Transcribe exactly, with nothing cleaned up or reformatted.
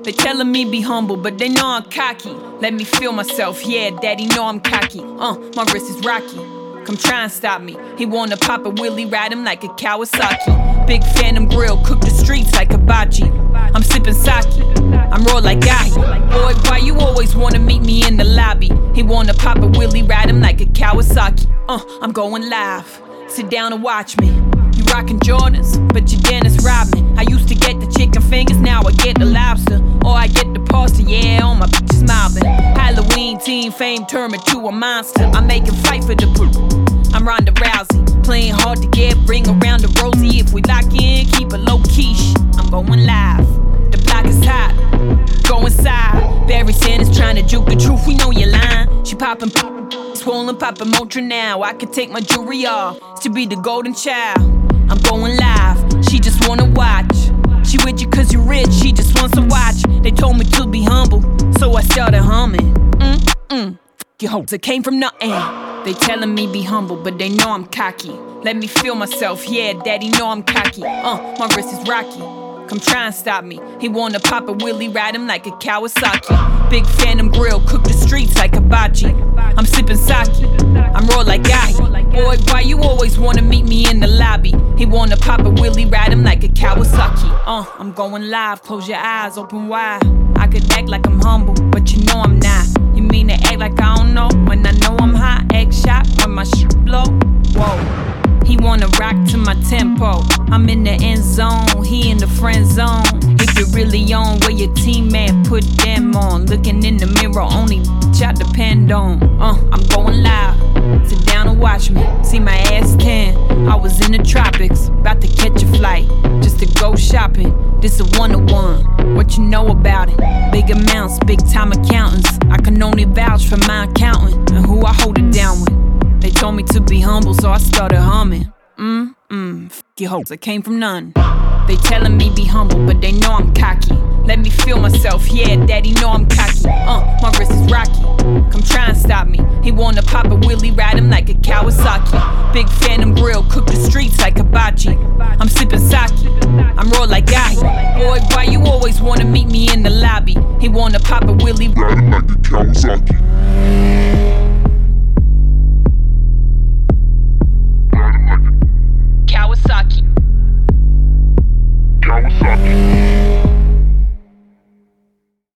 They telling me be humble, but they know I'm cocky. Let me feel myself, yeah, daddy know I'm cocky. Uh, my wrist is rocky. Come try and stop me. He wanna pop a wheelie, ride him like a Kawasaki. Big Phantom grill, cook the streets like hibachi. I'm sipping sake, I'm raw like Gahi. Boy, why you always wanna meet me in the lobby? He wanna pop a wheelie, ride him like a Kawasaki. Uh, I'm going live, sit down and watch me. You rockin' Jordans, but you Dennis Rodman. I used to get the chicken fingers, now I get the lobster. Or I get the pasta, yeah, all my bitches mobbing. Halloween teen fame turn me to a monster. I make him fight for the proof. I'm Ronda Rousey, playing hard to get, bring around the Rosie. If we lock in, keep it low quiche. I'm going live, the block is hot, go inside. Barry Sanders trying to juke the truth, we know you're lying. She poppin', swollen, poppin' Motrin now. I could take my jewelry off to be the golden child. I'm going live, she just wanna watch. She with you cause you rich, she just wants to watch. They told me to be humble, so I started humming. Mm-mm, f*** your hopes, it came from nothing. They telling me be humble, but they know I'm cocky. Let me feel myself, yeah, daddy know I'm cocky. Uh, my wrist is rocky. Come try and stop me. He wanna pop a wheelie, ride him like a Kawasaki. Big Phantom grill, cook the streets like hibachi. I'm sipping sake, I'm raw like Gahi. Boy, why you always wanna meet me in the lobby? He wanna pop a wheelie, ride him like a Kawasaki. Uh, I'm going live, close your eyes, open wide. I could act like I'm humble, but you know I'm not. You mean to act like I don't know when I know I'm hot? Egg shot when my shit blow. Whoa. He wanna rock to my tempo. I'm in the end zone, he in the friend zone. If you're really on, where your teammate put them on. Looking in the mirror, only bitch I depend on. Uh, I'm going live, sit down and watch me. See my ass tan, I was in the tropics, about to catch a flight, just to go shopping. This a one-to-one, what you know about it? Big amounts, big time accountants. I can only vouch for my accountant and who I hold it down with. They told me to be humble, so I started humming. Mm-mm, f*** your hopes, I came from none. They telling me be humble, but they know I'm cocky. Let me feel myself, yeah, daddy know I'm cocky. Uh, my wrist is rocky, come try and stop me. He wanna pop a wheelie, ride him like a Kawasaki. Big Phantom grill, cook the streets like hibachi. I'm sipping sake, I'm raw like Gahi. Boy, why you always wanna meet me in the lobby? He wanna pop a wheelie, ride him like a Kawasaki. Kawasaki. Kawasaki.